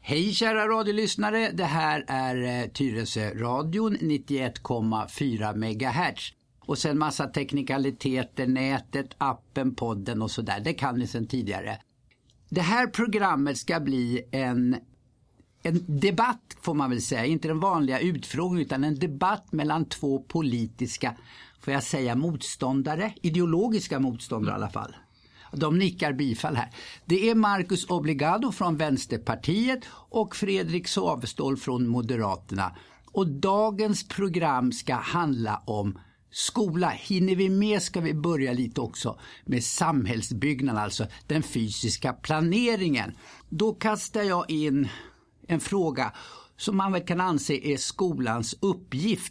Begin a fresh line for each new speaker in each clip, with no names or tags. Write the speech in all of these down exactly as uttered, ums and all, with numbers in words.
Hej kära radiolyssnare, det här är eh, Tyresö radion nittioett komma fyra megahertz. Och sen massa teknikaliteter, nätet, appen, podden och sådär. Det kan ni sedan tidigare. Det här programmet ska bli en, en debatt får man väl säga. Inte den vanliga utfrågningen utan en debatt mellan två politiska, får jag säga, motståndare. Ideologiska motståndare i alla fall. De nickar bifall här. Det är Marcus Obligado från Vänsterpartiet och Fredrik Savestål från Moderaterna. Och dagens program ska handla om skola. Hinner vi med ska vi börja lite också med samhällsbyggnaden, alltså den fysiska planeringen. Då kastar jag in en fråga som man väl kan anse är skolans uppgift.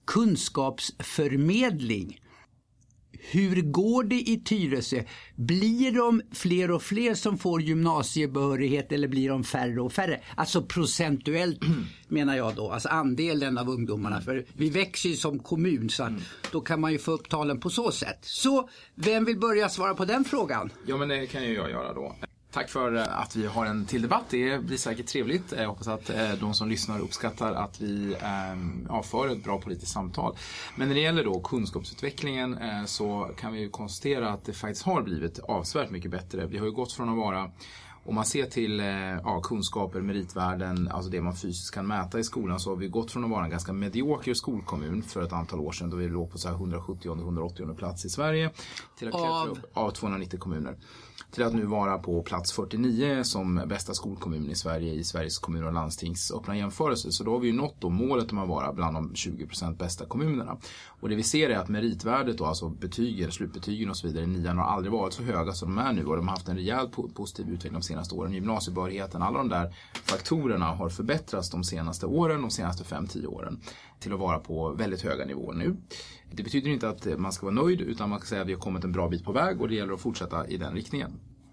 Kunskapsförmedling. Hur går det i Tyresö? Blir de fler och fler som får gymnasiebehörighet eller blir de färre och färre? Alltså procentuellt menar jag då, alltså andelen av ungdomarna. För vi växer ju som kommun så att då kan man ju få upp talen på så sätt. Så vem vill börja svara på den frågan?
Ja, men det kan ju jag göra då. Tack för att vi har en till debatt. Det blir säkert trevligt. Jag hoppas att de som lyssnar uppskattar att vi ja, för ett bra politiskt samtal. Men när det gäller då kunskapsutvecklingen så kan vi ju konstatera att det faktiskt har blivit avsevärt mycket bättre. Vi har ju gått från att vara, om man ser till ja, kunskaper, meritvärden, alltså det man fysiskt kan mäta i skolan, så har vi gått från att vara en ganska medioker skolkommun för ett antal år sedan då vi låg på så här hundrasjuttio till hundraåttio plats i Sverige till att klättra upp av tvåhundranittio kommuner. Till att nu vara på plats fyrtionio som bästa skolkommun i Sverige i Sveriges kommuner och landstings öppna jämförelse. Så då har vi ju nått då målet om att vara bland de tjugo procent bästa kommunerna. Och det vi ser är att meritvärdet då, alltså betygen, slutbetygen och så vidare, nian har aldrig varit så höga som de är nu. Och de har haft en rejält positiv utveckling de senaste åren. Gymnasiebehörigheten, alla de där faktorerna har förbättrats de senaste åren, de senaste fem till tio åren. Till att vara på väldigt höga nivåer nu. Det betyder inte att man ska vara nöjd utan man kan säga att vi har kommit en bra bit på väg och det gäller att fortsätta i den riktningen.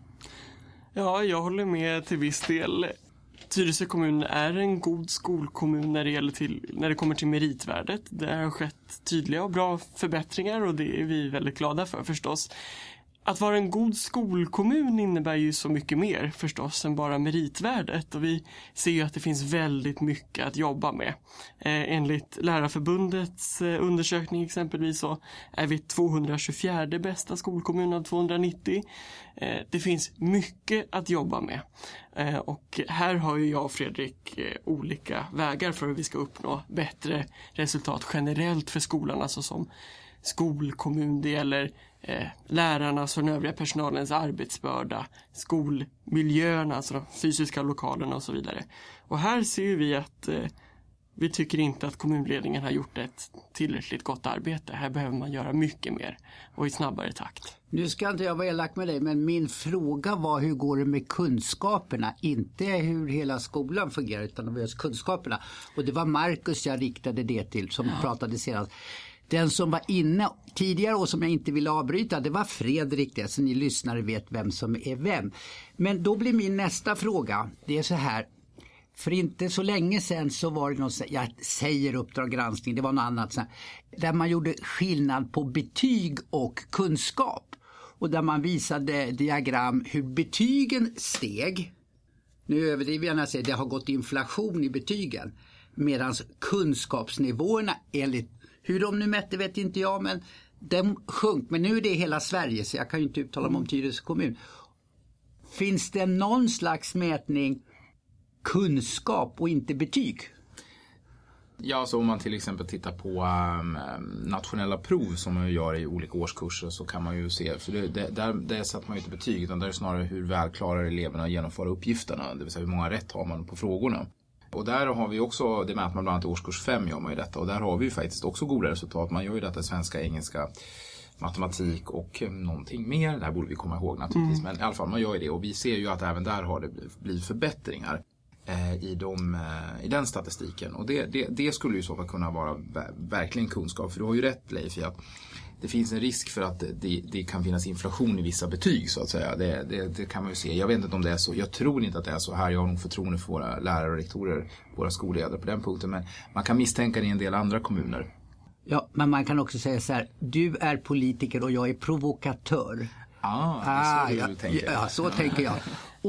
Ja, jag håller med till viss del. Tyresö kommun är en god skolkommun när det, gäller till, när det kommer till meritvärdet. Det har skett tydliga och bra förbättringar och det är vi väldigt glada för förstås. Att vara en god skolkommun innebär ju så mycket mer förstås än bara meritvärdet och vi ser ju att det finns väldigt mycket att jobba med. Eh, enligt Lärarförbundets eh, undersökning exempelvis så är vi tvåhundratjugofjärde bästa skolkommun av tvåhundranittio. Eh, det finns mycket att jobba med eh, och här har ju jag och Fredrik eh, olika vägar för hur vi ska uppnå bättre resultat generellt för skolan, alltså som skolkommun, det gäller eh, lärarnas och den övriga personalens arbetsbörda, skolmiljön, alltså de fysiska lokalerna och så vidare. Och här ser vi att eh, vi tycker inte att kommunledningen har gjort ett tillräckligt gott arbete. Här behöver man göra mycket mer och i snabbare takt.
Nu ska inte jag vara elak med dig, men min fråga var hur går det med kunskaperna? Inte hur hela skolan fungerar utan just kunskaperna. Och det var Marcus jag riktade det till som ja. pratade senast. Den som var inne tidigare och som jag inte ville avbryta, det var Fredrik, det, så ni lyssnare vet vem som är vem. Men då blir min nästa fråga, det är så här, för inte så länge sedan så var det något, jag säger Uppdrag granskning, det var något annat så här, där man gjorde skillnad på betyg och kunskap. Och där man visade diagram hur betygen steg, nu överdriver jag när jag säger det har gått inflation i betygen, medan kunskapsnivåerna enligt hur de nu mätte vet inte jag, men de sjönk. Men nu är det hela Sverige så jag kan ju inte uttala mig om Tyresö kommun. Finns det någon slags mätning kunskap och inte betyg?
Ja, så om man till exempel tittar på um, nationella prov som man gör i olika årskurser så kan man ju se, för det, det, där, där sätter man ju inte betyg utan där är snarare hur väl klarar eleverna att genomföra uppgifterna, det vill säga hur många rätt har man på frågorna. Och där har vi också, det mäter man bland annat i årskurs fem gör man ju detta och där har vi ju faktiskt också goda resultat. Man gör ju detta i svenska, engelska, matematik och någonting mer. Det här borde vi komma ihåg naturligtvis, mm. men i alla fall man gör ju det och vi ser ju att även där har det blivit förbättringar eh, i, de, eh, i den statistiken. Och det, det, det skulle ju så fall kunna vara verkligen kunskap, för du har ju rätt Leif i att det finns en risk för att det, det kan finnas inflation i vissa betyg så att säga. Det, det, det kan man ju se. Jag vet inte om det är så. Jag tror inte att det är så här. Jag har nog förtroende för våra lärare och rektorer, våra skolledare på den punkten. Men man kan misstänka det i en del andra kommuner.
Ja, men man kan också säga så här. Du är politiker och jag är provokatör.
Ah, det är så
ah,
du
ja,
tänker.
Ja, så tänker jag. Och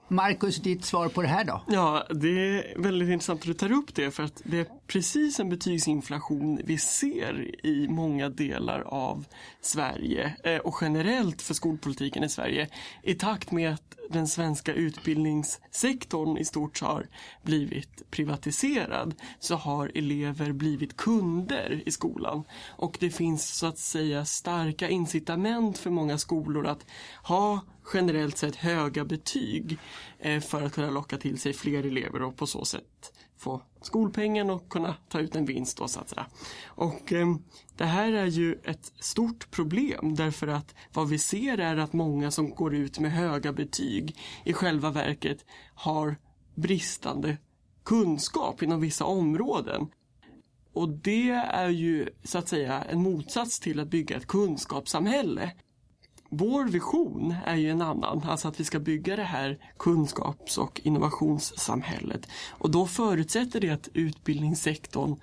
Marcus, ditt svar på det här då?
Ja, det är väldigt intressant att du tar upp det, för att det är precis en betygsinflation vi ser i många delar av Sverige och generellt för skolpolitiken i Sverige, i takt med att den svenska utbildningssektorn i stort har blivit privatiserad, så har elever blivit kunder i skolan. Och det finns så att säga starka incitament för många skolor att ha generellt sett höga betyg för att kunna locka till sig fler elever och på så sätt få skolpengen och kunna ta ut en vinst då, så att säga. Och eh, det här är ju ett stort problem, därför att vad vi ser är att många som går ut med höga betyg i själva verket har bristande kunskap inom vissa områden. Och det är ju så att säga en motsats till att bygga ett kunskapssamhälle. Vår vision är ju en annan, alltså att vi ska bygga det här kunskaps- och innovationssamhället. Och då förutsätter det att utbildningssektorn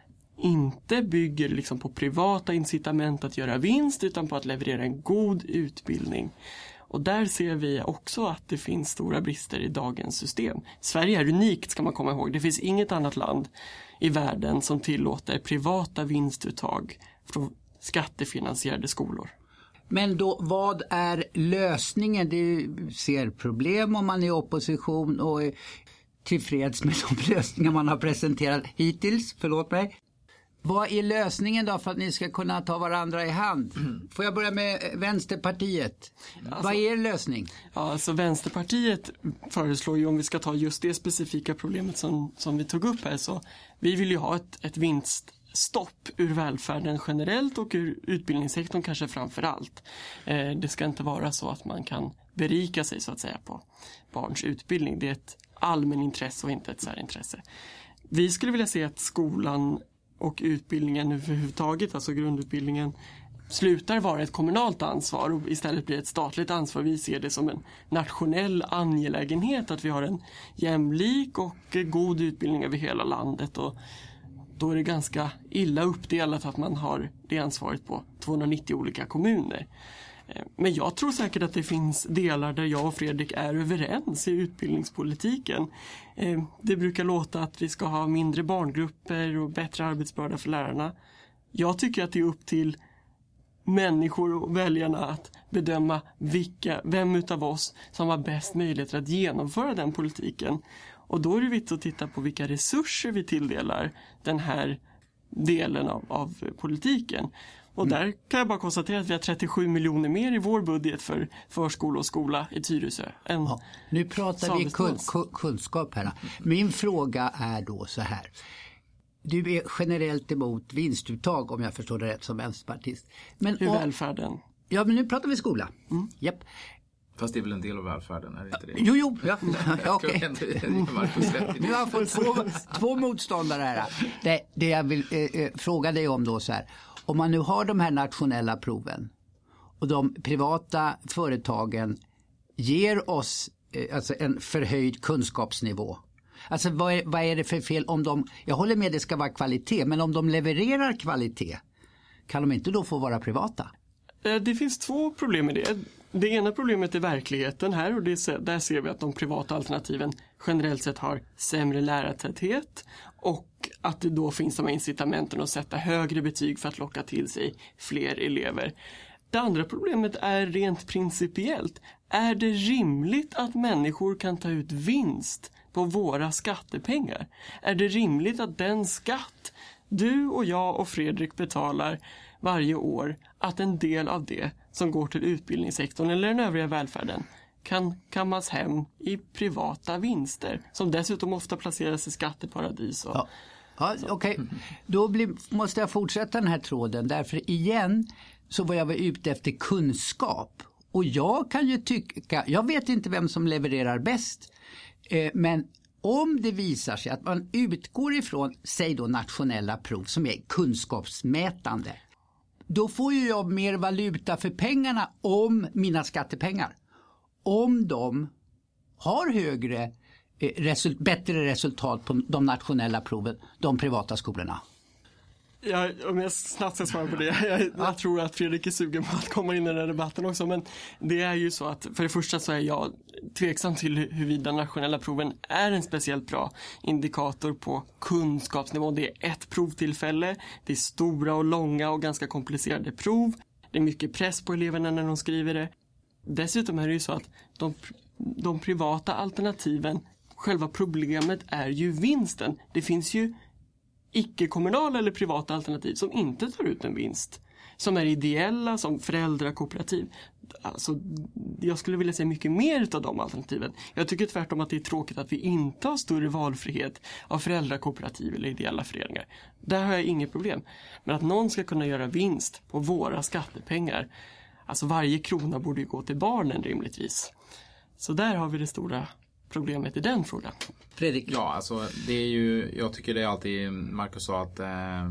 inte bygger liksom på privata incitament att göra vinst, utan på att leverera en god utbildning. Och där ser vi också att det finns stora brister i dagens system. Sverige är unikt, ska man komma ihåg. Det finns inget annat land i världen som tillåter privata vinstuttag från skattefinansierade skolor.
Men då, vad är lösningen? Du ser problem om man är i opposition och är tillfreds med de lösningar man har presenterat hittills. Förlåt mig. Vad är lösningen då för att ni ska kunna ta varandra i hand? Får jag börja med Vänsterpartiet? Alltså, vad är er lösning?
Ja, alltså Vänsterpartiet föreslår ju, om vi ska ta just det specifika problemet som, som vi tog upp här, så vi vill ju ha ett, ett vinst stopp ur välfärden generellt och ur utbildningssektorn kanske framför allt. Eh, det ska inte vara så att man kan berika sig så att säga på barns utbildning. Det är ett allmänintresse och inte ett särintresse. Vi skulle vilja se att skolan och utbildningen överhuvudtaget, alltså grundutbildningen, slutar vara ett kommunalt ansvar och istället blir ett statligt ansvar. Vi ser det som en nationell angelägenhet att vi har en jämlik och god utbildning över hela landet, och då är det ganska illa uppdelat att man har det ansvaret på tvåhundranittio olika kommuner. Men jag tror säkert att det finns delar där jag och Fredrik är överens i utbildningspolitiken. Det brukar låta att vi ska ha mindre barngrupper och bättre arbetsbörda för lärarna. Jag tycker att det är upp till människor och väljarna att bedöma vilka, vem utav oss som har bäst möjligheter att genomföra den politiken. Och då är det viktigt att titta på vilka resurser vi tilldelar den här delen av, av politiken. Och mm. där kan jag bara konstatera att vi har trettiosju miljoner mer i vår budget för förskola och skola i Tyresö. Än
ja, nu pratar vi kun, kunskap här. Min fråga är då så här. Du är generellt emot vinstuttag, om jag förstår det rätt, som vänsterpartist. Men
i välfärden.
Ja, men nu pratar vi skola. Mm. Japp.
Fast det är väl en del av välfärden, är det inte det?
Jo, jo. Ja, ja, okej. Nu har jag fått två, två motståndare här. Det, det jag vill eh, fråga dig om då så här. Om man nu har de här nationella proven och de privata företagen ger oss eh, alltså en förhöjd kunskapsnivå. Alltså vad är, vad är det för fel om de, jag håller med det ska vara kvalitet, men om de levererar kvalitet, kan de inte då få vara privata?
Det finns två problem med det. Det ena problemet är verkligheten här, och det, där ser vi att de privata alternativen generellt sett har sämre lärartäthet och att det då finns de här incitamenten att sätta högre betyg för att locka till sig fler elever. Det andra problemet är rent principiellt. Är det rimligt att människor kan ta ut vinst på våra skattepengar? Är det rimligt att den skatt du och jag och Fredrik betalar varje år, att en del av det som går till utbildningssektorn eller den övriga välfärden kan kammas hem i privata vinster som dessutom ofta placeras i skatteparadis? Och,
ja. Ja, okej. Okay. Då blir, måste jag fortsätta den här tråden, därför igen så var jag väl ute efter kunskap. Och jag kan ju tycka, jag vet inte vem som levererar bäst, eh, men om det visar sig att man utgår ifrån, säg då nationella prov som är kunskapsmätande, då får ju jag mer valuta för pengarna om mina skattepengar. Om de har högre, eh, result, bättre resultat på de nationella proven, de privata skolorna.
Ja, om jag snabbt ska svara på det. Jag, jag tror att Fredrik är sugen på att komma in i den här debatten också. Men det är ju så att för det första så är jag tveksam till huruvida nationella proven är en speciellt bra indikator på kunskapsnivå. Det är ett provtillfälle. Det är stora och långa och ganska komplicerade prov. Det är mycket press på eleverna när de skriver det. Dessutom är det ju så att de, de privata alternativen, själva problemet är ju vinsten. Det finns ju icke-kommunala eller privata alternativ som inte tar ut en vinst. Som är ideella, som föräldrakooperativ. Alltså, jag skulle vilja säga mycket mer av de alternativen. Jag tycker tvärtom att det är tråkigt att vi inte har större valfrihet av föräldrakooperativ eller ideella föreningar. Där har jag inget problem. Men att någon ska kunna göra vinst på våra skattepengar. Alltså varje krona borde ju gå till barnen rimligtvis. Så där har vi det stora problemet i den frågan.
Fredrik?
Ja, alltså det är ju, jag tycker det är alltid, Marcus sa att eh,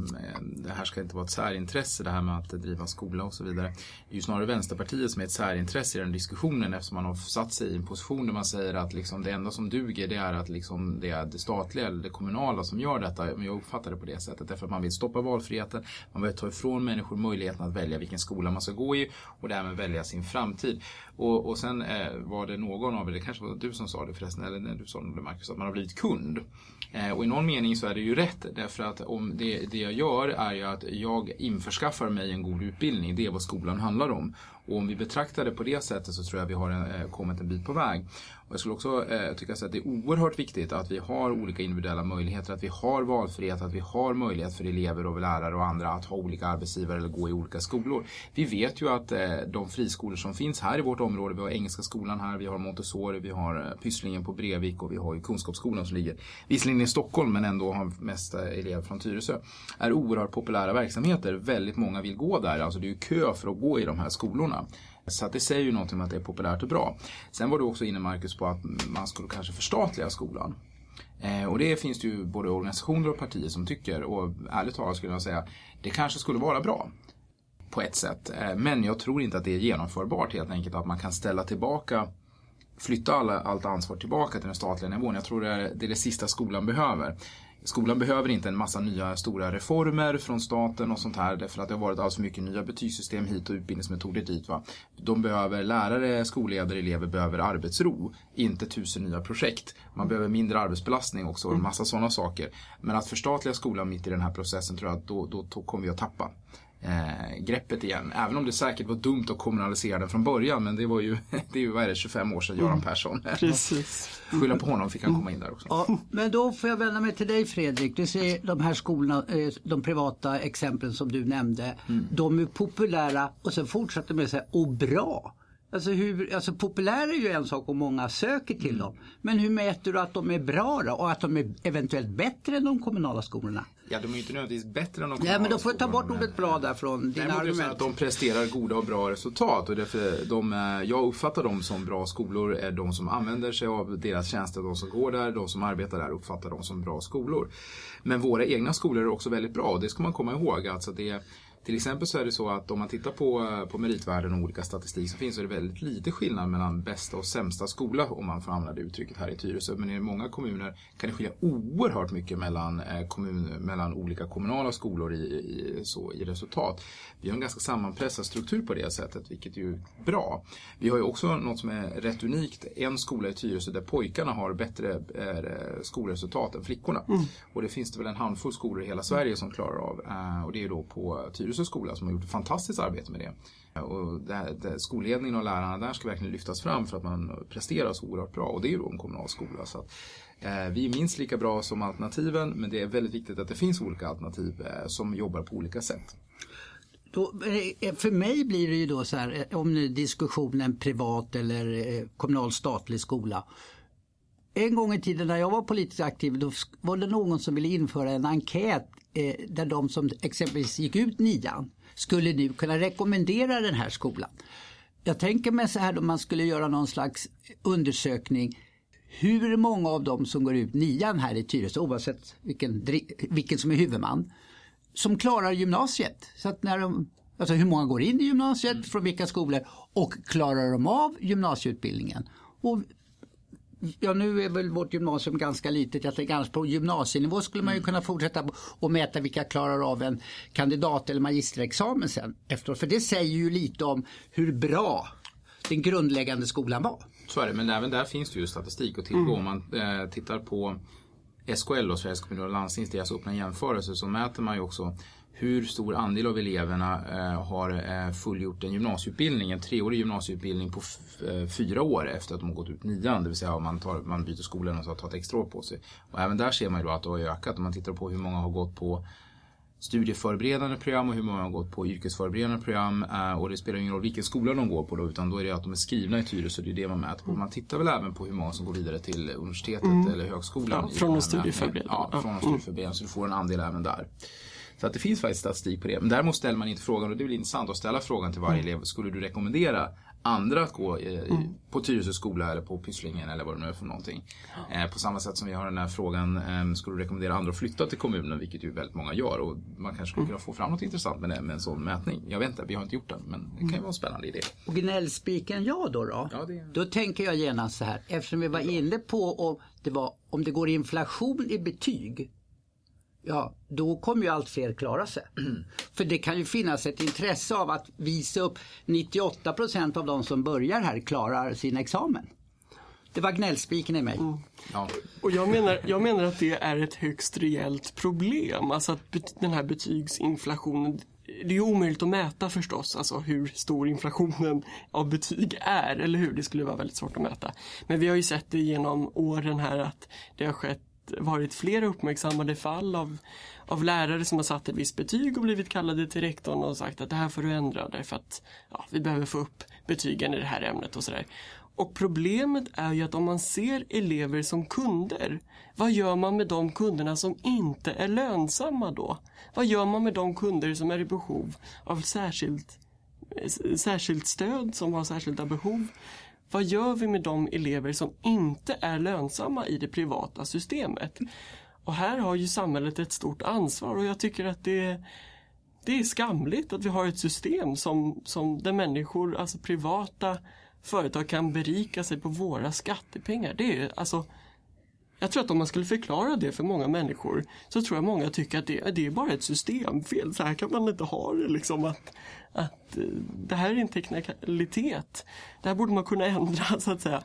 det här ska inte vara ett särintresse, det här med att driva skola och så vidare. Det är ju snarare Vänsterpartiet som är ett särintresse i den diskussionen, eftersom man har satt sig i en position där man säger att liksom det enda som duger det är att liksom det är det statliga eller det kommunala som gör detta. Men jag uppfattar det på det sättet, därför att man vill stoppa valfriheten, man vill ta ifrån människor möjligheten att välja vilken skola man ska gå i och därmed välja sin framtid. Och, och sen eh, var det någon av er, det kanske var du som sa det förresten, eller när du sa det Marcus, att man har blivit kund. Eh, och i någon mening så är det ju rätt, därför att om det, det jag gör är ju att jag införskaffar mig en god utbildning, det är vad skolan handlar om. Och om vi betraktar det på det sättet så tror jag vi har en, eh, kommit en bit på väg. Och jag skulle också eh, tycka att det är oerhört viktigt att vi har olika individuella möjligheter, att vi har valfrihet, att vi har möjlighet för elever och lärare och andra att ha olika arbetsgivare eller gå i olika skolor. Vi vet ju att eh, de friskolor som finns här i vårt område, vi har Engelska skolan här, vi har Montessori, vi har eh, Pysslingen på Brevik och vi har ju Kunskapsskolan som ligger visserligen i Stockholm men ändå har mest eh, elever från Tyresö. Är oerhört populära verksamheter, väldigt många vill gå där, alltså det är ju kö för att gå i de här skolorna. Så att det säger ju någonting om att det är populärt och bra. Sen var du också inne, Marcus, på att man skulle kanske förstatliga skolan. Eh, och det finns det ju både organisationer och partier som tycker. Och ärligt talat skulle jag säga, det kanske skulle vara bra på ett sätt. Eh, men jag tror inte att det är genomförbart helt enkelt att man kan ställa tillbaka, flytta alla, allt ansvar tillbaka till den statliga nivån. Jag tror det är det, är det sista skolan behöver. Skolan behöver inte en massa nya stora reformer från staten och sånt här, därför att det har varit alldeles mycket nya betygssystem hit och utbildningsmetoder dit. Va? De behöver lärare, skolledare, elever behöver arbetsro, inte tusen nya projekt. Man behöver mindre arbetsbelastning också och en massa sådana saker. Men att förstatliga skolan mitt i den här processen tror jag att då, då, då kommer vi att tappa Eh, greppet igen. Även om det säkert var dumt att kommunalisera den från början, men det var ju, det är ju vad är det, tjugofem år sedan Göran Persson.
Precis.
Skylla på honom, fick han komma in där också.
Ja, men då får jag vända mig till dig Fredrik. Du ser de här skolorna, de privata exemplen som du nämnde, mm. de är populära och sen fortsätter med att säga och bra. Alltså, hur, alltså populära är ju en sak och många söker till mm. dem. Men hur mäter du att de är bra då? Och att de är eventuellt bättre än de kommunala skolorna?
Ja, de är ju inte nödvändigtvis bättre än de kommunala.
Ja, men då får jag ta bort
skolorna,
ordet bra där från dina argument.
Att de presterar goda och bra resultat. Och därför de, jag uppfattar dem som bra skolor är de som använder sig av deras tjänster, de som går där, de som arbetar där uppfattar dem som bra skolor. Men våra egna skolor är också väldigt bra och det ska man komma ihåg. Alltså det Till exempel så är det så att om man tittar på, på meritvärden och olika statistik som finns så är det väldigt lite skillnad mellan bästa och sämsta skola om man får använda det uttrycket här i Tyresö. Men i många kommuner kan det skilja oerhört mycket mellan, eh, kommun, mellan olika kommunala skolor i, i, så, i resultat. Vi har en ganska sammanpressad struktur på det sättet, vilket är ju bra. Vi har ju också något som är rätt unikt. En skola i Tyresö där pojkarna har bättre eh, skolresultat än flickorna. Mm. Och det finns det väl en handfull skolor i hela Sverige som klarar av. Eh, och det är ju då på Tyresö skola som har gjort ett fantastiskt arbete med det. Och det, det, skolledningen och lärarna där ska verkligen lyftas fram för att man presterar så oerhört bra. Och det är ju då en kommunal skola. Så att, eh, vi är minst lika bra som alternativen, men det är väldigt viktigt att det finns olika alternativ eh, som jobbar på olika sätt.
Då, för mig blir det ju då så här, om diskussionen privat eller kommunal statlig skola. En gång i tiden när jag var politiskt aktiv då var det någon som ville införa en enkät eh, där de som exempelvis gick ut nian skulle nu kunna rekommendera den här skolan. Jag tänker mig så här om man skulle göra någon slags undersökning hur många av dem som går ut nian här i Tyresö, oavsett vilken, vilken som är huvudman, som klarar gymnasiet. Så att när de, alltså hur många går in i gymnasiet, från vilka skolor och klarar de av gymnasieutbildningen. Och ja, nu är väl vårt gymnasium ganska litet. Jag tänker annars på gymnasienivå skulle man ju kunna fortsätta och mäta vilka klarar av en kandidat- eller magisterexamen sen efteråt. För det säger ju lite om hur bra den grundläggande skolan var.
Så är det, men även där finns det ju statistik att tillgå. Mm. Om man eh, tittar på S K L och Sveriges kommuner och landstings deras öppna jämförelse, så mäter man ju också hur stor andel av eleverna eh, har eh, fullgjort en gymnasieutbildning, en treårig gymnasieutbildning på f- eh, fyra år efter att de har gått ut nian, det vill säga om man, tar, man byter skolan och så tar ett extra år på sig. Och även där ser man ju då att det har ökat. Om man tittar på hur många har gått på studieförberedande program och hur många har gått på yrkesförberedande program, eh, och det spelar ingen roll vilken skola de går på då, utan då är det att de är skrivna i Tyresö, det är det man mäter på. Man tittar väl även på hur många som går vidare till universitetet mm. eller högskolan.
Ja, från de studieförberedande.
Ja, från de studieförberedande, så du får en andel även där. Så att det finns faktiskt statistik på det. Men däremot ställer man inte frågan, och det är väl intressant att ställa frågan till varje mm. elev. Skulle du rekommendera andra att gå i, mm. på Tyresö skola eller på Pysslingen eller vad det nu är för någonting? Eh, på samma sätt som vi har den här frågan, eh, skulle du rekommendera andra att flytta till kommunen, vilket ju väldigt många gör. Och man kanske skulle kunna få fram något intressant med, det, med en sån mätning. Jag vet inte, vi har inte gjort den, men det kan ju vara en spännande idé.
Och gnällspiken jag då då?
Ja, det...
Då tänker jag genast så här, eftersom vi var inne på om det, var, om det går inflation i betyg, ja, då kommer ju allt fler klara sig. Mm. För det kan ju finnas ett intresse av att visa upp nittioåtta procent av de som börjar här klarar sin examen. Det var gnällspiken i mig. Mm.
Ja. Och jag menar, jag menar att det är ett högst rejält problem. Alltså att bet- den här betygsinflationen, det är ju omöjligt att mäta förstås, alltså hur stor inflationen av betyg är, eller hur? Det skulle vara väldigt svårt att mäta. Men vi har ju sett det genom åren här att det har skett varit flera uppmärksammade fall av, av lärare som har satt ett visst betyg och blivit kallade till rektorn och sagt att det här får du ändra därför att ja, vi behöver få upp betygen i det här ämnet och sådär. Och problemet är ju att om man ser elever som kunder, vad gör man med de kunderna som inte är lönsamma då? Vad gör man med de kunder som är i behov av särskilt, särskilt stöd, som har särskilda behov? Vad gör vi med de elever som inte är lönsamma i det privata systemet? Och här har ju samhället ett stort ansvar, och jag tycker att det, det är skamligt att vi har ett system som, som där människor, alltså privata företag, kan berika sig på våra skattepengar. Det är alltså, jag tror att om man skulle förklara det för många människor, så tror jag många tycker att det, det är bara ett systemfel. Så här kan man inte ha det liksom, att, att det här är en teknikalitet. Det här borde man kunna ändra så att säga.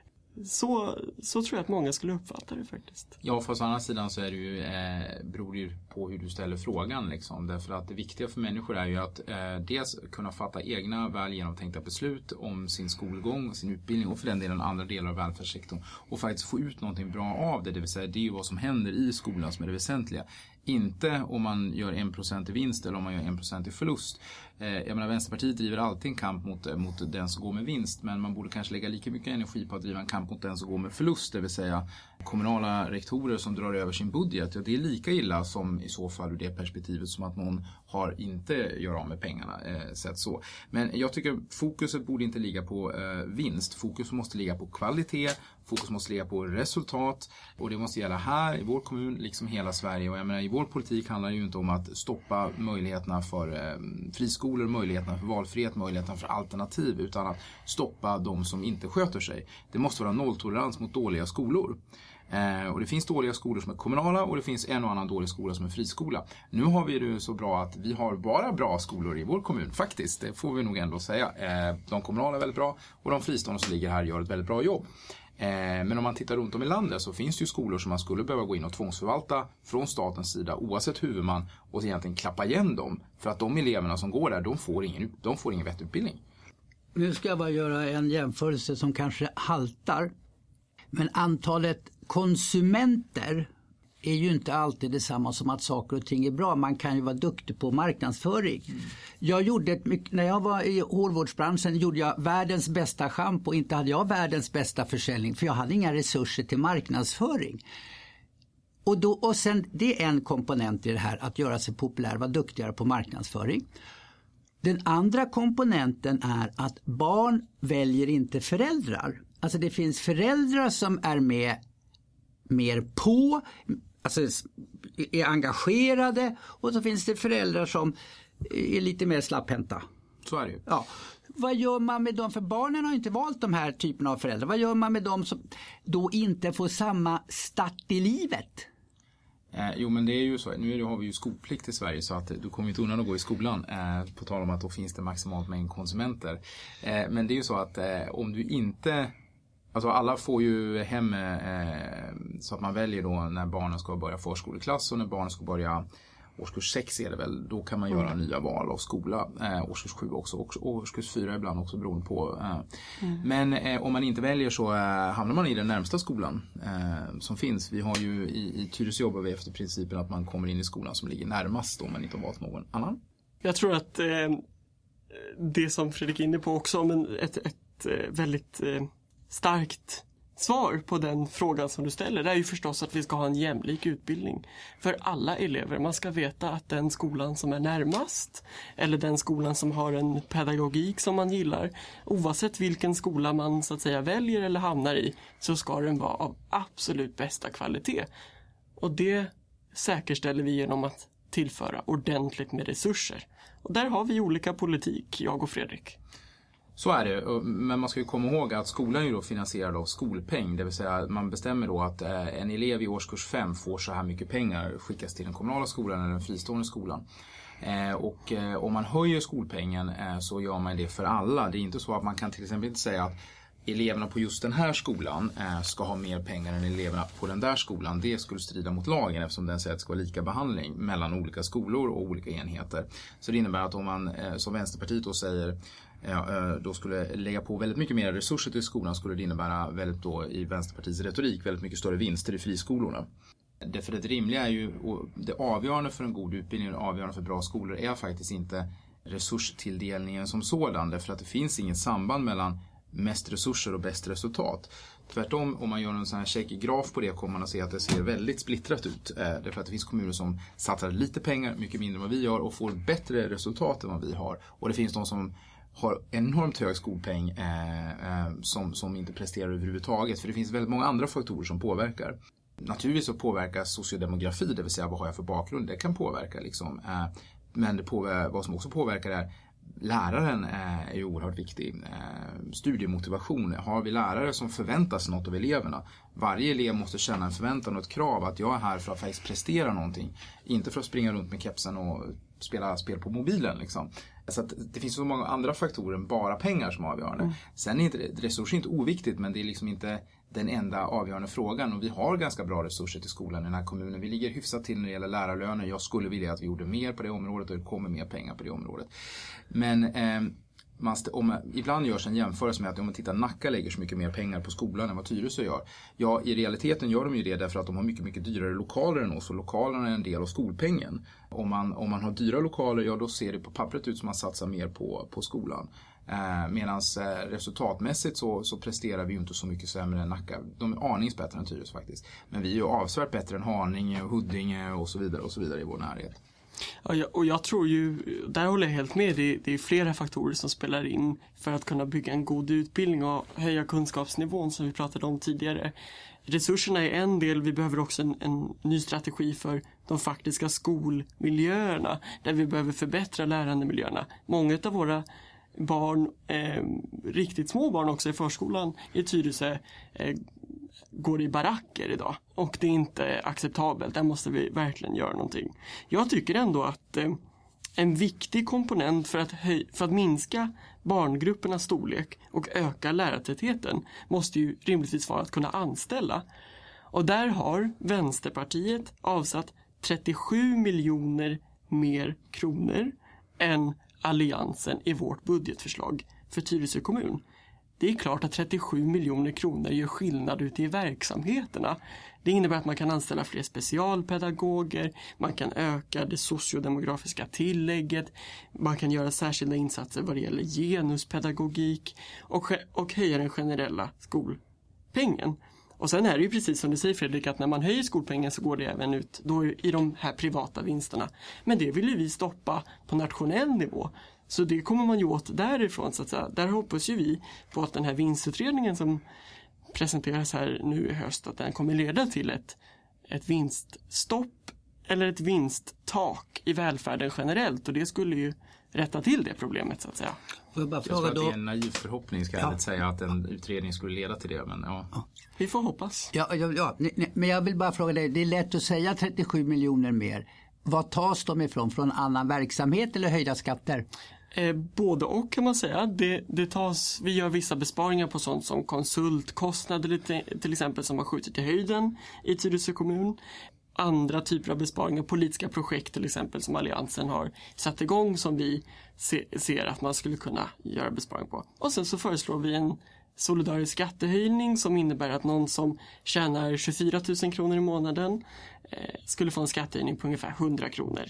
Så, så tror jag att många skulle uppfatta det faktiskt.
Ja, fast å andra sidan så är det ju, eh, beror det ju på hur du ställer frågan liksom. Därför att det viktiga för människor är ju att eh, dels kunna fatta egna väl genomtänkta beslut om sin skolgång, sin utbildning och för den delen andra delar av välfärdssektorn. Och faktiskt få ut någonting bra av det, det vill säga det är ju vad som händer i skolan som är det väsentliga. Inte om man gör en procent i vinst eller om man gör en procent i förlust. Eh, jag menar, Vänsterpartiet driver alltid en kamp mot, mot den som går med vinst, men man borde kanske lägga lika mycket energi på att driva en kamp mot den som går med förlust, det vill säga kommunala rektorer som drar över sin budget. Ja, det är lika illa som i så fall ur det perspektivet som att någon har inte gör av med pengarna. Eh, sett så. Men jag tycker fokuset borde inte ligga på eh, vinst. Fokus måste ligga på kvalitet. Fokus måste ligga på resultat, och det måste gälla här i vår kommun liksom hela Sverige. Och jag menar, i vår politik handlar det ju inte om att stoppa möjligheterna för eh, friskolor, möjligheterna för valfrihet, möjligheterna för alternativ, utan att stoppa de som inte sköter sig. Det måste vara nolltolerans mot dåliga skolor. Eh, och det finns dåliga skolor som är kommunala, och det finns en och annan dålig skola som är friskola. Nu har vi det så bra att vi har bara bra skolor i vår kommun, faktiskt. Det får vi nog ändå säga. Eh, de kommunala är väldigt bra, och de fristående som ligger här gör ett väldigt bra jobb. Men om man tittar runt om i landet så finns det ju skolor som man skulle behöva gå in och tvångsförvalta från statens sida oavsett huvudman, och egentligen klappa igen dem, för att de eleverna som går där, de får ingen, de får ingen vettutbildning.
Nu ska jag bara göra en jämförelse som kanske haltar, men antalet konsumenter är ju inte alltid detsamma som att saker och ting är bra. Man kan ju vara duktig på marknadsföring. Mm. Jag gjorde ett mycket, när jag var i hårvårdsbranschen gjorde jag världens bästa shampoo. Inte hade jag världens bästa försäljning, för jag hade inga resurser till marknadsföring. Och, då, och sen, det är en komponent i det här, att göra sig populär, vara duktigare på marknadsföring. Den andra komponenten är att barn väljer inte föräldrar. Alltså det finns föräldrar som är med mer på, alltså är engagerade, och så finns det föräldrar som är lite mer slapphänta.
Så är det ju.
Ja. vad gör man med dem? För barnen har inte valt de här typerna av föräldrar. Vad gör man med dem som då inte får samma start i livet?
Eh, jo men det är ju så, nu har vi ju skolplikt i Sverige så att du kommer inte undan att gå i skolan eh, på tal om att då finns det maximalt mängd konsumenter. Eh, men det är ju så att eh, om du inte, alltså alla får ju hem eh, så att man väljer då när barnen ska börja förskoleklass och när barnen ska börja årskurs sex är det väl, då kan man göra mm. nya val av skola. Eh, årskurs sju också, och årskurs fyra ibland också beroende på. Eh. Mm. Men eh, om man inte väljer så eh, hamnar man i den närmsta skolan eh, som finns. Vi har ju i, i Tyresö jobbar vi efter principen att man kommer in i skolan som ligger närmast om man inte har valt någon annan.
Jag tror att eh, det som Fredrik är inne på också, men ett, ett eh, väldigt eh, starkt svar på den frågan som du ställer, det är ju förstås att vi ska ha en jämlik utbildning för alla elever. Man ska veta att den skolan som är närmast eller den skolan som har en pedagogik som man gillar, oavsett vilken skola man så att säga väljer eller hamnar i, så ska den vara av absolut bästa kvalitet. Och det säkerställer vi genom att tillföra ordentligt med resurser. Och där har vi olika politik, jag och Fredrik.
Så är det, men man ska ju komma ihåg att skolan är ju då finansierad av skolpeng. Det vill säga man bestämmer då att en elev i årskurs fem får så här mycket pengar skickas till den kommunala skolan eller den fristående skolan. Och om man höjer skolpengen så gör man det för alla. Det är inte så att man kan till exempel inte säga att eleverna på just den här skolan ska ha mer pengar än eleverna på den där skolan. Det skulle strida mot lagen eftersom den säger att det ska vara lika behandling mellan olika skolor och olika enheter. Så det innebär att om man som Vänsterpartiet då säger då skulle lägga på väldigt mycket mer resurser till skolan, skulle det innebära väldigt då i Vänsterpartiets retorik väldigt mycket större vinster i friskolorna. Därför att det rimliga är ju, och det avgörande för en god utbildning och avgörande för bra skolor är faktiskt inte resurstilldelningen som sådan, därför att det finns inget samband mellan mest resurser och bäst resultat. Tvärtom, om man gör en sån här checkgraf på det kommer man att se att det ser väldigt splittrat ut. Eh, därför att det finns kommuner som satsar lite pengar, mycket mindre än vad vi gör och får bättre resultat än vad vi har. Och det finns de som har enormt hög skolpeng eh, eh, som, som inte presterar överhuvudtaget. För det finns väldigt många andra faktorer som påverkar. Naturligtvis så påverkar sociodemografi, det vill säga vad har jag för bakgrund, det kan påverka. Liksom. Eh, men det påverkar, vad som också påverkar är läraren är ju oerhört viktig. Studiemotivation. Har vi lärare som förväntar sig något av eleverna? Varje elev måste känna en förväntan och ett krav att jag är här för att faktiskt prestera någonting. Inte för att springa runt med kepsen och spela spel på mobilen. Liksom. Så att det finns så många andra faktorer än bara pengar som är avgörande. Mm. Sen är inte, resurser är inte oviktigt, men det är liksom inte den enda avgörande frågan. Och vi har ganska bra resurser till skolan i den här kommunen. Vi ligger hyfsat till när det gäller lärarlöner. Jag skulle vilja att vi gjorde mer på det området och det kommer mer pengar på det området. Men eh, man st- om, ibland görs en jämförelse med att om man tittar, Nacka lägger så mycket mer pengar på skolan än vad Tyresö gör. Ja, i realiteten gör de ju det därför att de har mycket, mycket dyrare lokaler än oss, och lokalerna är en del av skolpengen. Om man, om man har dyra lokaler, ja då ser det på pappret ut som man satsar mer på, på skolan. Eh, Medan eh, resultatmässigt så, så presterar vi ju inte så mycket sämre än Nacka. De är anings bättre än Tyresö faktiskt. Men vi är ju avsevärt bättre än Haninge och Huddinge och så vidare och så vidare i vår närhet.
Ja, och jag tror ju, där håller jag helt med, det, det är flera faktorer som spelar in för att kunna bygga en god utbildning och höja kunskapsnivån som vi pratade om tidigare. Resurserna är en del, vi behöver också en, en ny strategi för de faktiska skolmiljöerna där vi behöver förbättra lärandemiljöerna. Många av våra barn, eh, riktigt små barn också i förskolan i Tyresö, eh, går i baracker idag. Och det är inte acceptabelt. Där måste vi verkligen göra någonting. Jag tycker ändå att eh, en viktig komponent för att, höj- för att minska barngruppernas storlek och öka lärartätheten måste ju rimligtvis vara att kunna anställa. Och där har Vänsterpartiet avsatt trettiosju miljoner mer kronor än Alliansen i vårt budgetförslag för Tyresö kommun. Det är klart att trettiosju miljoner kronor gör skillnad ute i verksamheterna. Det innebär att man kan anställa fler specialpedagoger, man kan öka det sociodemografiska tillägget, man kan göra särskilda insatser vad det gäller genuspedagogik och, och höja den generella skolpengen. Och sen är det ju precis som du säger, Fredrik, att när man höjer skolpengen så går det även ut då i de här privata vinsterna. Men det vill ju vi stoppa på nationell nivå. Så det kommer man ju åt därifrån, så att säga. Där hoppas ju vi på att den här vinstutredningen som presenteras här nu i höst, att den kommer leda till ett, ett vinststopp eller ett vinsttak i välfärden generellt. Och det skulle ju rätta till det problemet så att säga.
Får jag bara
Jag
fråga
tror att
då?
det är en naiv förhoppning ska jag
Ja.
säga att en utredning skulle leda till det. Men, ja.
Ja.
Vi får hoppas.
Ja, ja, ja. Nej, nej, men jag vill bara fråga dig, det är lätt att säga trettiosju miljoner mer. Vad tas de ifrån? Från annan verksamhet eller höjda skatter?
Eh, både och kan man säga. Det, det tas, vi gör vissa besparingar på sånt som konsultkostnader till, till exempel som har skjutit i höjden i Tyresö kommun. Andra typer av besparingar, politiska projekt till exempel som Alliansen har satt igång som vi se, ser att man skulle kunna göra besparing på. Och sen så föreslår vi en solidarisk skattehöjning som innebär att någon som tjänar tjugofyra tusen kronor i månaden eh, skulle få en skattehöjning på ungefär hundra kronor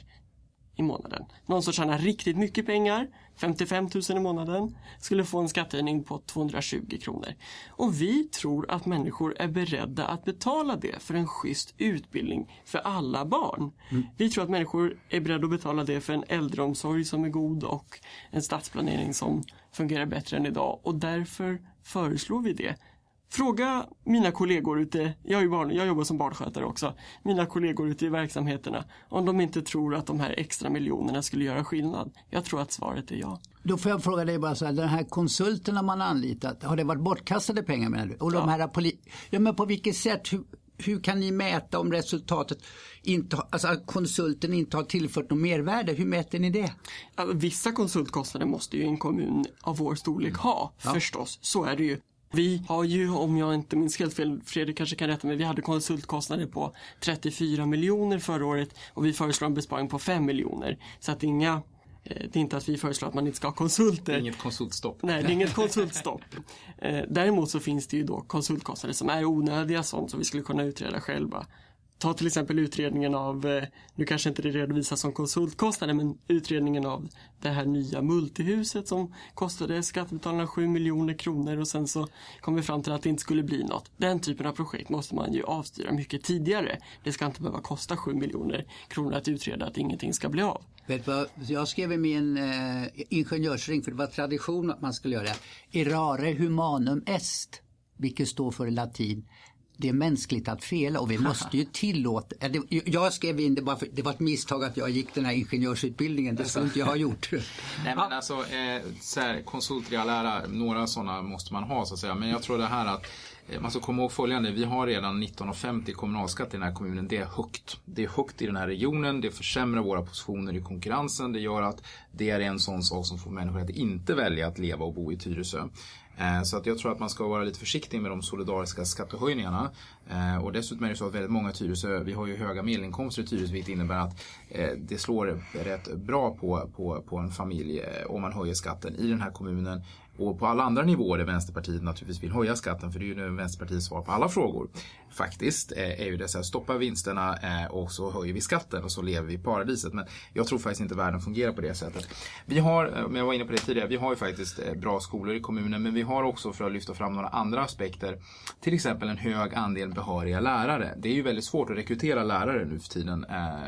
i månaden. Någon som tjänar riktigt mycket pengar, femtiofem tusen i månaden, skulle få en skattehöjning på tvåhundratjugo kronor. Och vi tror att människor är beredda att betala det för en schysst utbildning för alla barn. Mm. Vi tror att människor är beredda att betala det för en äldreomsorg som är god och en stadsplanering som fungerar bättre än idag. Och därför föreslår vi det. Fråga mina kollegor ute, jag, är barn, jag jobbar som barnskötare också, mina kollegor ute i verksamheterna om de inte tror att de här extra miljonerna skulle göra skillnad. Jag tror att svaret är ja.
Då får jag fråga dig bara så här, den här konsulterna man har anlitat, har det varit bortkastade pengar menar du? Och de
Ja.
här poli- ja, men på vilket sätt, hur, hur kan ni mäta om resultatet inte, alltså att konsulten inte har tillfört något mervärde? Hur mäter ni det?
Alltså, vissa konsultkostnader måste ju en kommun av vår storlek ha,
Ja.
förstås. Så är det ju. Vi har ju, om jag inte minns helt fel, Fredrik kanske kan rätta mig, vi hade konsultkostnader på trettiofyra miljoner förra året och vi föreslår en besparing på fem miljoner. Så att inga, det är inte att vi föreslår att man inte ska ha konsulter.
Det är inget konsultstopp.
Nej, det är inget konsultstopp. Däremot så finns det ju då konsultkostnader som är onödiga, sånt som vi skulle kunna utreda själva. Ta till exempel utredningen av, nu kanske inte det redovisas som konsultkostnader, men utredningen av det här nya multihuset som kostade skattebetalarna sju miljoner kronor och sen så kom vi fram till att det inte skulle bli något. Den typen av projekt måste man ju avstyra mycket tidigare. Det ska inte behöva kosta sju miljoner kronor att utreda att ingenting ska bli av.
Vet vad, jag skrev i min eh, ingenjörsring, för det var tradition att man skulle göra det. Errare humanum est, vilket står för latin. Det är mänskligt att fela och vi måste ju tillåta. Jag skrev in det bara för, det var ett misstag att jag gick den här ingenjörsutbildningen. Det skulle inte jag ha gjort.
Nej, men alltså eh, så här, konsulter i all ära, några sådana måste man ha så att säga. Men jag tror det här att eh, man ska komma ihåg följande. Vi har redan nitton komma femtio kommunalskatt i den här kommunen. Det är högt. Det är högt i den här regionen. Det försämrar våra positioner i konkurrensen. Det gör att det är en sån sak som får människor att inte välja att leva och bo i Tyresö. Så att jag tror att man ska vara lite försiktig med de solidariska skattehöjningarna. Och dessutom är det så att väldigt många Tyresö, vi har ju höga medelinkomster i Tyresö, vilket innebär att det slår rätt bra på, på, på en familj om man höjer skatten i den här kommunen. Och på alla andra nivåer där Vänsterpartiet naturligtvis vill höja skatten, för det är ju nu Vänsterpartiets svar på alla frågor. Faktiskt är ju det så här, stoppa vinsterna och så höjer vi skatten och så lever vi i paradiset. Men jag tror faktiskt inte världen fungerar på det sättet. Vi har, men jag var inne på det tidigare, vi har ju faktiskt bra skolor i kommunen, men vi har också, för att lyfta fram några andra aspekter, till exempel en hög andel behöriga lärare. Det är ju väldigt svårt att rekrytera lärare nu för tiden.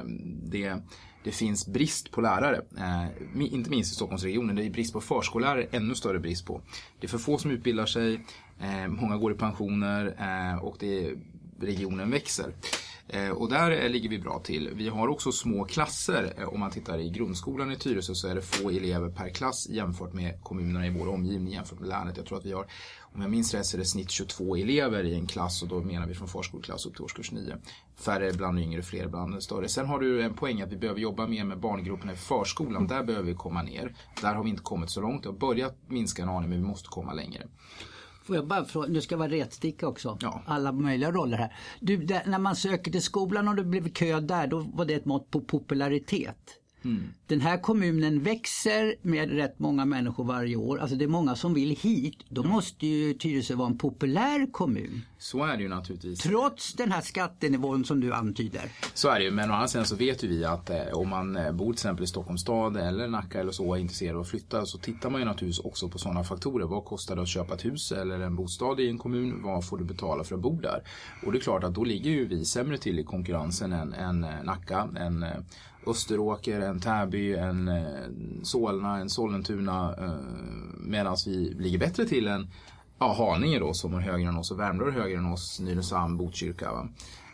Det Det finns brist på lärare, eh, inte minst i Stockholmsregionen. Det är brist på förskollärare, ännu större brist på. Det är för få som utbildar sig, eh, många går i pensioner eh, och det, regionen växer. Eh, och där eh, ligger vi bra till. Vi har också små klasser. Eh, om man tittar i grundskolan i Tyresö så är det få elever per klass jämfört med kommunerna i vår omgivning, jämfört med länet. Jag tror att vi har, om jag minns rätt, så är det snitt tjugotvå elever i en klass, och då menar vi från förskoleklass upp till årskurs nio. Färre bland yngre, fler bland större. Sen har du en poäng att vi behöver jobba mer med barngrupperna i förskolan. Där behöver vi komma ner. Där har vi inte kommit så långt. Det har börjat minska en aning, men vi måste komma längre.
Får jag bara fråga, nu ska vara rättsticka också.
Ja.
Alla möjliga roller här. Du, där, när man söker till skolan och det blev kö där, då var det ett mått på popularitet. Mm. Den här kommunen växer med rätt många människor varje år. Alltså det är många som vill hit. Då måste ju Tyresö vara en populär kommun.
Så är det ju naturligtvis.
Trots den här skattenivån som du antyder.
Så är det ju, men å andra sidan så vet ju vi att eh, om man eh, bor till exempel i Stockholms stad eller Nacka eller så och är intresserad av att flytta, så tittar man ju naturligtvis också på sådana faktorer. Vad kostar det att köpa ett hus eller en bostad i en kommun? Vad får du betala för att bo där? Och det är klart att då ligger ju vi sämre till i konkurrensen än, än eh, Nacka, än eh, Österåker, en Täby, en eh, Solna, en Sollentuna, eh, medan vi ligger bättre till än ja, Haninge då, som är högre än oss, och Värmdö är högre än oss, Nynäshamn, Botkyrka. Va?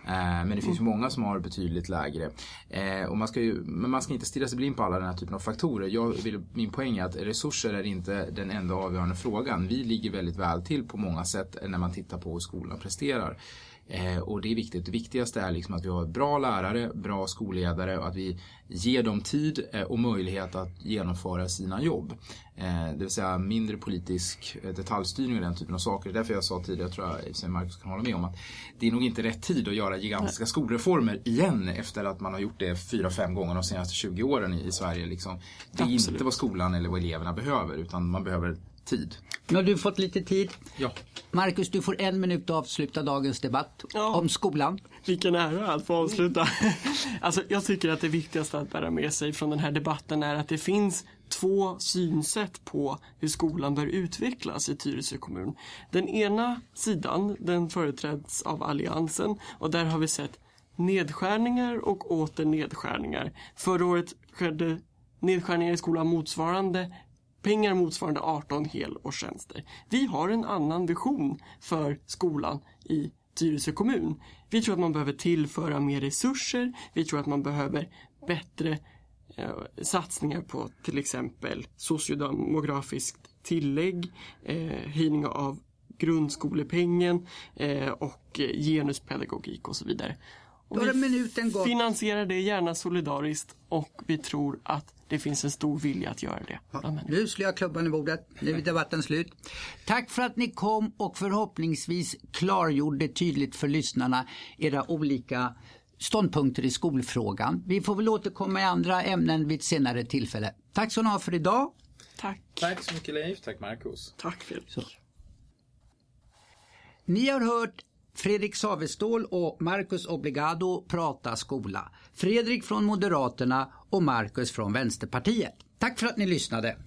Men det finns ju många som har betydligt lägre. Och man ska ju, men man ska inte stirra sig blind på alla den här typen av faktorer. Jag vill, min poäng är att resurser är inte den enda avgörande frågan. Vi ligger väldigt väl till på många sätt när man tittar på hur skolan presterar. Eh, och det är viktigt. Det viktigaste är liksom att vi har bra lärare, bra skolledare och att vi ger dem tid eh, och möjlighet att genomföra sina jobb. Eh, det vill säga mindre politisk eh, detaljstyrning och den typen av saker. Det är därför jag sa tidigare, jag tror att Marcus kan hålla med om att det är nog inte rätt tid att göra gigantiska skolreformer igen efter att man har gjort det fyra, fem gånger de senaste tjugo åren i, i Sverige. Liksom. Det är Absolut. Inte vad skolan eller vad eleverna behöver, utan man behöver tid.
Nu har du fått lite tid.
Ja.
Marcus, du får en minut att avsluta dagens debatt
ja.
om skolan.
Vilken ära att få avsluta. Alltså, jag tycker att det viktigaste att bära med sig från den här debatten är att det finns två synsätt på hur skolan bör utvecklas i Tyresö kommun. Den ena sidan, den företräds av Alliansen, och där har vi sett nedskärningar och åter nedskärningar. Förra året skedde nedskärningar i skolan motsvarande pengar motsvarande arton helårstjänster. Vi har en annan vision för skolan i Tyresö kommun. Vi tror att man behöver tillföra mer resurser. Vi tror att man behöver bättre eh, satsningar på till exempel sociodemografiskt tillägg, eh, höjning av grundskolepengen eh, och eh, genuspedagogik och så vidare. Och vi finansierar det gärna solidariskt, och vi tror att det finns en stor vilja att göra det.
Ja, nu slår jag klubban i bordet. Nu är debatten slut. Tack för att ni kom och förhoppningsvis klargjorde tydligt för lyssnarna era olika ståndpunkter i skolfrågan. Vi får väl återkomma i andra ämnen vid ett senare tillfälle. Tack så ni ha för idag.
Tack.
Tack så mycket, Leif. Tack, Marcus.
Tack, Fredrik. Så.
Ni har hört Fredrik Savestål och Marcus Obligado prata skola. Fredrik från Moderaterna och Marcus från Vänsterpartiet. Tack för att ni lyssnade.